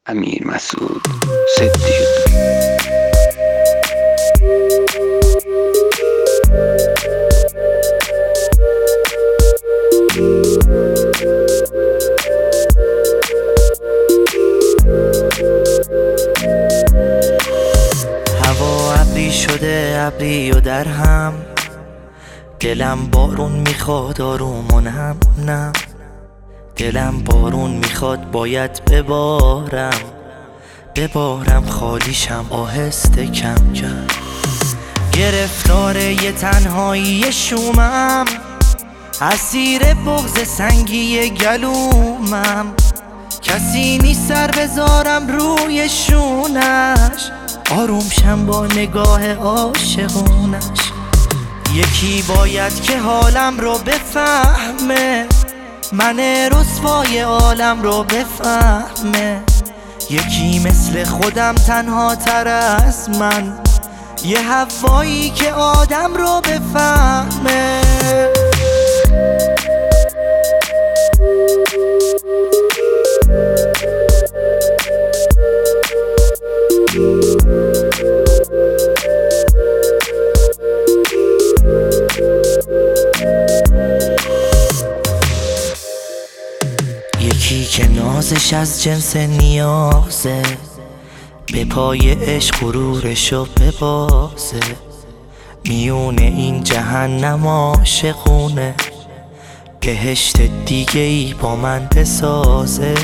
امیر مسعود صدیق. هوا ابری شده، ابری و در هم، دلم بارون میخواد آروم و نم نم. دلم بارون میخواد باید ببارم خالیشم آهسته کم کم. گرفتار یه تنهایی شومم، اسیر بغض سنگی گلومم. کسی نیست سر بذارم روی شونش، آروم شم با نگاه عاشقونش. یکی باید که حالم رو بفهمه، من رسوای عالم رو بفهمه. یکی مثل خودم تنها تر از من، یه هوایی که آدم رو بفهمه. یکی که نازش از جنس نیازه، به پای عشق غرورشو ببازه. میونه این جهنم عاشقونه، بهشت دیگه ای با من بسازه.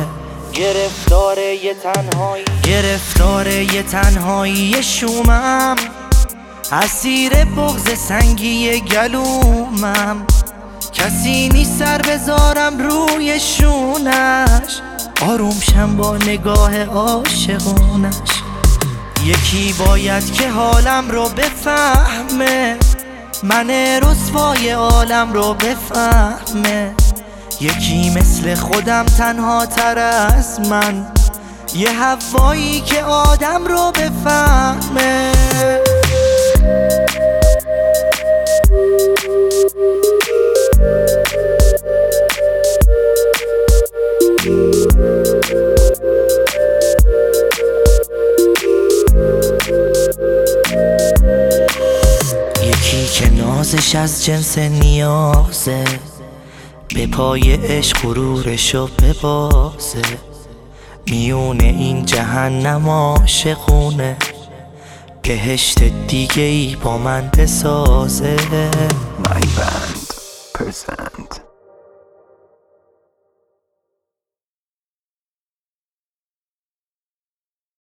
گرفتار یه تنهایی شومم، اسیر بغض سنگی گلومم. کسی نیست سر بذارم روی شونش، آروم شم با نگاه عاشقونش. یکی باید که حالم رو بفهمه، من رسوای عالم رو بفهمه. یکی مثل خودم تنها تر از من، یه هوایی که آدم رو بفهمه. یکی که نازش از جنس نیازه، به پای عشق غرورشو ببازه. میونه این جهنم عاشقونه، بهشت دیگه ای با من بسازه. My band present